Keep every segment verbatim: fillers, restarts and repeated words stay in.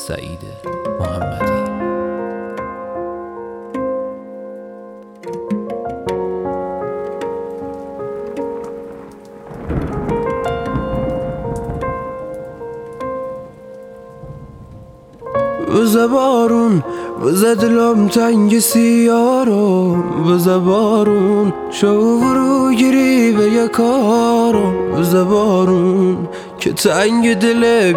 سعید محمدی. بزه بارون بزه دلم تنگ سیارم، بزه بارون شو برو گیری به یکارم، بزه بارون که تنگ دل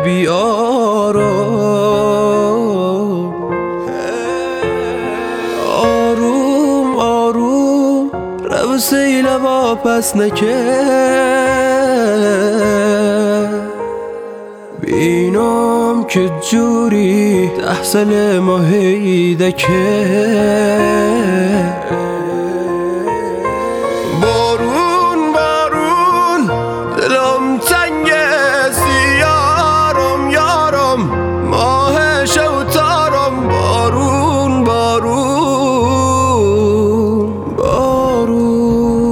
بیارم. آروم آروم رو سیل با پس نکه، بینم که جوری ده سال ماهیده که بارون بارون دلم تنگ سیارم یارم، ماه شوتارم. بارون بارون بارون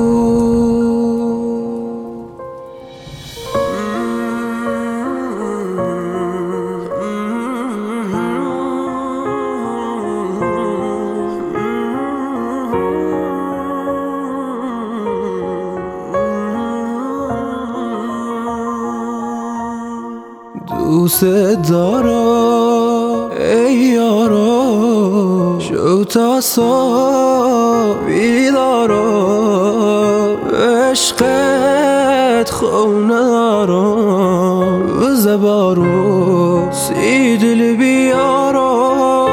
دوست دارم ای یارا، شو تا صبح بیدارم، عشقت خونه دارم. بزه بارون سی دل بیارم،